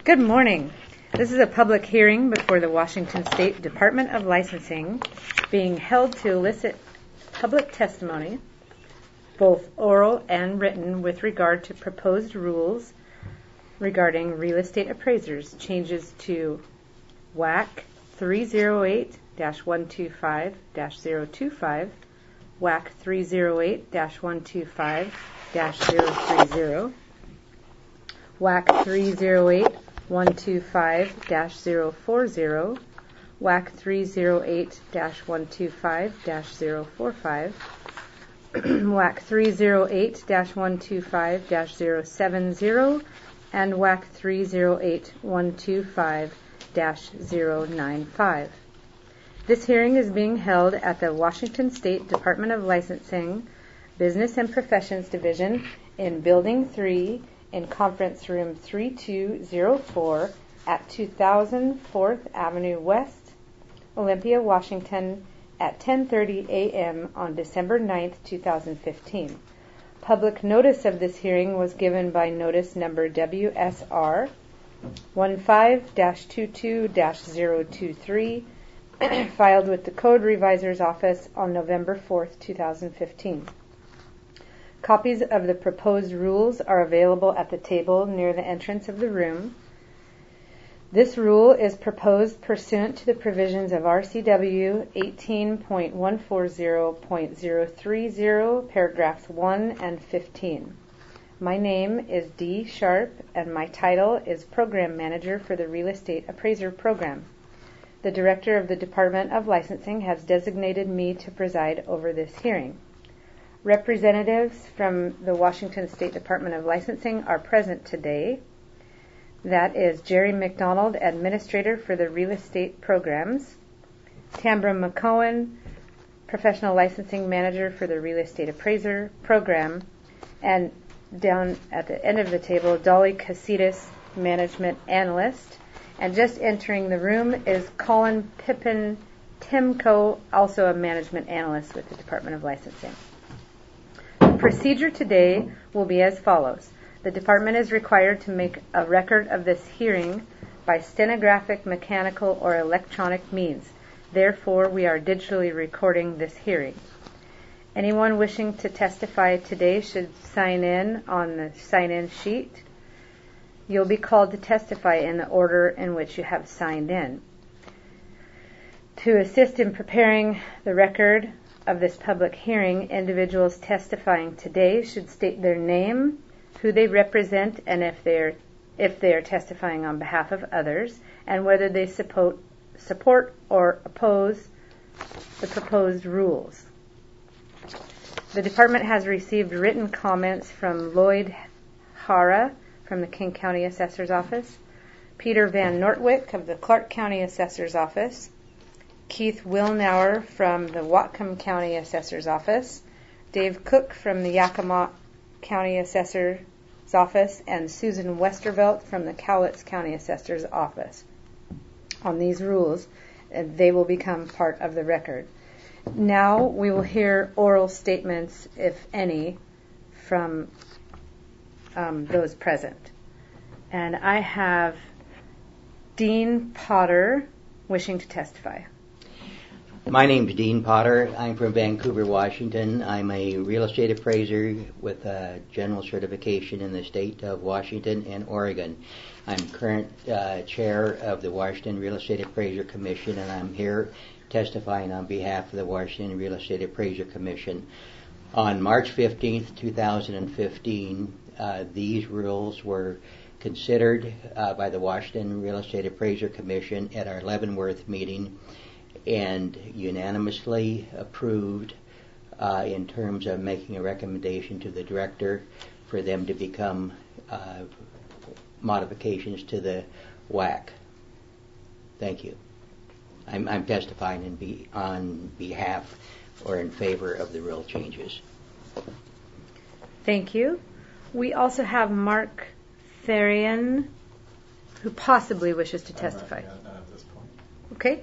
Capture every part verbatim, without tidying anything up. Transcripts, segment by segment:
Good morning. This is a public hearing before the Washington State Department of Licensing being held to elicit public testimony, both oral and written, with regard to proposed rules regarding real estate appraisers, changes to W A C three oh eight dash one two five dash zero two five, W A C three oh eight dash one two five dash zero three zero, W A C three oh eight dash one two five dash zero four zero, W A C three oh eight dash one two five dash zero four five, W A C three oh eight dash one two five dash zero seven zero, and W A C three oh eight dash one two five dash zero nine five. This hearing is being held at the Washington State Department of Licensing, Business and Professions Division in Building three in Conference Room three two oh four at two thousand fourth Avenue West, Olympia, Washington, at ten thirty a.m. on December ninth, two thousand fifteen. Public notice of this hearing was given by notice number W S R one five dash two two dash zero two three, filed with the Code Revisor's Office on November fourth, two thousand fifteen. Copies of the proposed rules are available at the table near the entrance of the room. This rule is proposed pursuant to the provisions of R C W eighteen point one forty point zero three zero, paragraphs one and fifteen. My name is Dee Sharp, and my title is Program Manager for the Real Estate Appraiser Program. The Director of the Department of Licensing has designated me to preside over this hearing. Representatives from the Washington State Department of Licensing are present today. That is Jerry McDonald, Administrator for the Real Estate Programs, Tambra McCohen, Professional Licensing Manager for the Real Estate Appraiser Program, and down at the end of the table, Dolly Casitas, Management Analyst. And just entering the room is Colin Pippin Timko, also a Management Analyst with the Department of Licensing. The procedure today will be as follows. The department is required to make a record of this hearing by stenographic, mechanical, or electronic means. Therefore, we are digitally recording this hearing. Anyone wishing to testify today should sign in on the sign-in sheet. You'll be called to testify in the order in which you have signed in. To assist in preparing the record of this public hearing, individuals testifying today should state their name, who they represent, and if they're if they are testifying on behalf of others, and whether they support support or oppose the proposed rules. The department has received written comments from Lloyd Hara from the King County Assessor's Office, Peter Van Nortwick of the Clark County Assessor's Office, Keith Wilnauer from the Whatcom County Assessor's Office, Dave Cook from the Yakima County Assessor's Office, and Susan Westervelt from the Cowlitz County Assessor's Office. On these rules, they will become part of the record. Now we will hear oral statements, if any, from um, those present. And I have Dean Potter wishing to testify. My name is Dean Potter. I'm from Vancouver, Washington. I'm a real estate appraiser with a general certification in the state of Washington and Oregon. I'm current uh, chair of the Washington Real Estate Appraiser Commission, and I'm here testifying on behalf of the Washington Real Estate Appraiser Commission. On March fifteenth, two thousand fifteen, uh, these rules were considered uh, by the Washington Real Estate Appraiser Commission at our Leavenworth meeting and unanimously approved uh, in terms of making a recommendation to the director for them to become uh, modifications to the W A C. Thank you. I'm, I'm testifying in be, on behalf or in favor of the rule changes. Thank you. We also have Mark Therian, who possibly wishes to testify. Not, not at this point. Okay.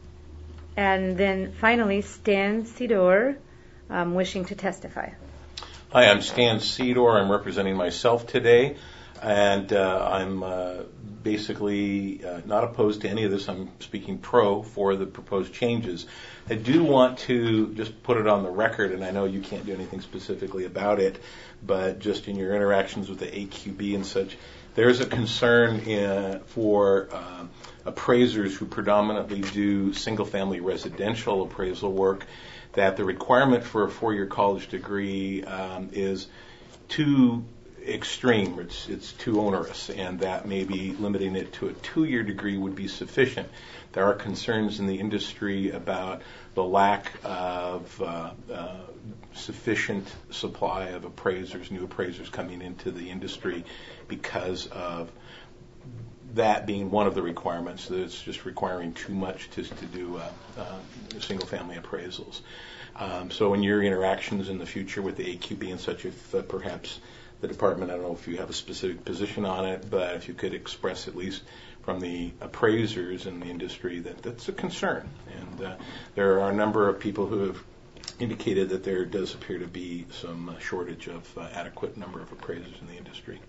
And then finally, Stan Sidor, um, wishing to testify. Hi, I'm Stan Sidor. I'm representing myself today, and uh, I'm uh, basically uh, not opposed to any of this. I'm speaking pro for the proposed changes. I do want to just put it on the record, and I know you can't do anything specifically about it, but just in your interactions with the A Q B and such, there's a concern in, for uh, appraisers who predominantly do single-family residential appraisal work that the requirement for a four-year college degree um, is too extreme, it's, it's too onerous, and that maybe limiting it to a two-year degree would be sufficient. There are concerns in the industry about the lack of uh, uh, sufficient supply of appraisers, new appraisers coming into the industry because of that being one of the requirements, that it's just requiring too much to, to do uh, uh, single-family appraisals. Um, so in your interactions in the future with the A Q B and such, if uh, perhaps the department, I don't know if you have a specific position on it, but if you could express at least from the appraisers in the industry that that's a concern. And uh, there are a number of people who have indicated that there does appear to be some uh, shortage of uh, adequate number of appraisers in the industry.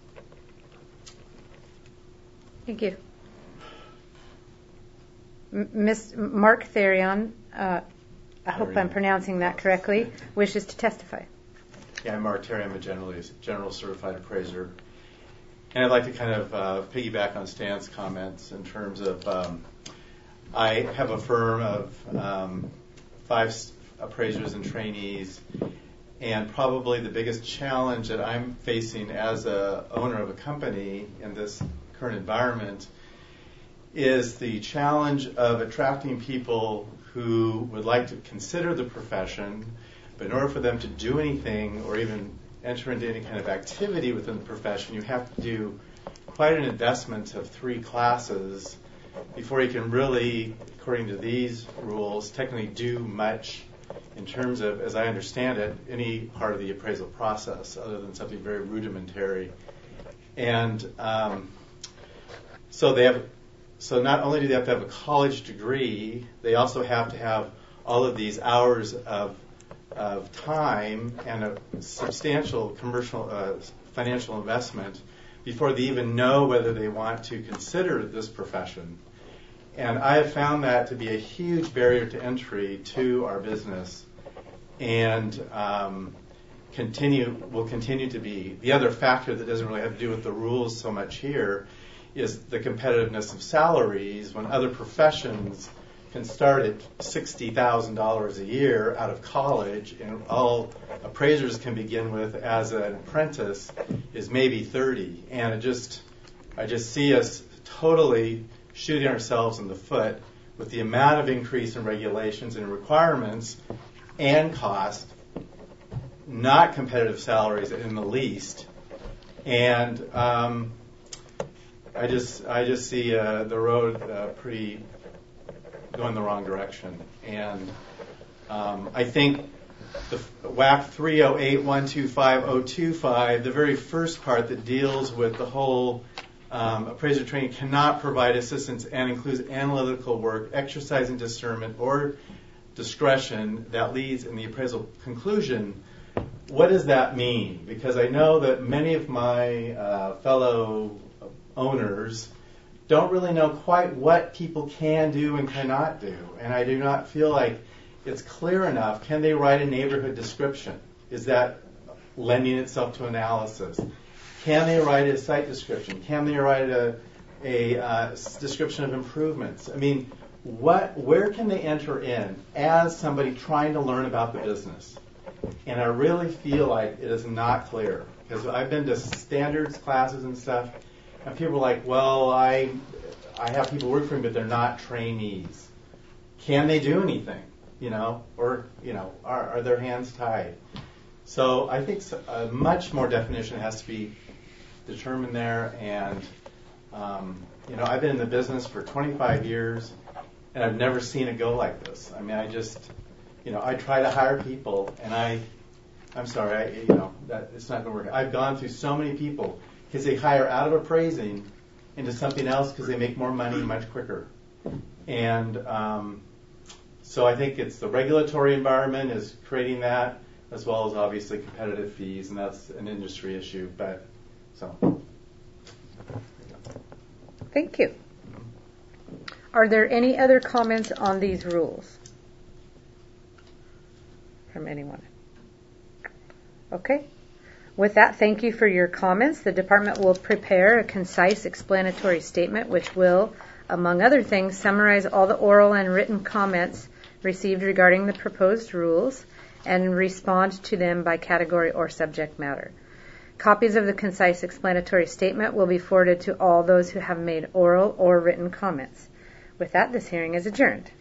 Thank you. M- Miz Mark Therion, uh, I hope I'm pronouncing that correctly, wishes to testify. Yeah, I'm Mark Terry. I'm a general, general certified appraiser. And I'd like to kind of uh, piggyback on Stan's comments in terms of um, I have a firm of um, five appraisers and trainees, and probably the biggest challenge that I'm facing as a owner of a company in this current environment is the challenge of attracting people who would like to consider the profession, but in order for them to do anything or even enter into any kind of activity within the profession, you have to do quite an investment of three classes before you can really, according to these rules, technically do much in terms of, as I understand it, any part of the appraisal process other than something very rudimentary. And um, so they have, so not only do they have to have a college degree, they also have to have all of these hours of of time and a substantial commercial uh, financial investment before they even know whether they want to consider this profession. And I have found that to be a huge barrier to entry to our business, and um, continue will continue to be. The other factor that doesn't really have to do with the rules so much here is the competitiveness of salaries when other professions can start at sixty thousand dollars a year out of college, and all appraisers can begin with as an apprentice is maybe thirty. And it just, I just see us totally shooting ourselves in the foot with the amount of increase in regulations and requirements and cost, not competitive salaries in the least. And um, I just, I just see uh, the road uh, pretty going the wrong direction. And um, I think the W A C three oh eight one two five oh two five, the very first part that deals with the whole um, appraiser training cannot provide assistance and includes analytical work, exercising discernment or discretion that leads in the appraisal conclusion. What does that mean? Because I know that many of my uh, fellow owners don't really know quite what people can do and cannot do. And I do not feel like it's clear enough. Can they write a neighborhood description? Is that lending itself to analysis? Can they write a site description? Can they write a, a uh, description of improvements? I mean, what? Where can they enter in as somebody trying to learn about the business? And I really feel like it is not clear. Because I've been to standards classes and stuff, and people are like, well, I I have people work for me, but they're not trainees. Can they do anything? You know, or, you know, are, are their hands tied? So I think a much more definition has to be determined there. And, um, you know, I've been in the business for twenty-five years, and I've never seen it go like this. I mean, I just, you know, I try to hire people, and I, I'm sorry, I, you know, that it's not going to work. I've gone through so many people because they hire out of appraising into something else because they make more money much quicker. And um, so I think it's the regulatory environment is creating that, as well as obviously competitive fees, and that's an industry issue. But so. Thank you. Are there any other comments on these rules from anyone? Okay. With that, thank you for your comments. The department will prepare a concise explanatory statement which will, among other things, summarize all the oral and written comments received regarding the proposed rules and respond to them by category or subject matter. Copies of the concise explanatory statement will be forwarded to all those who have made oral or written comments. With that, this hearing is adjourned.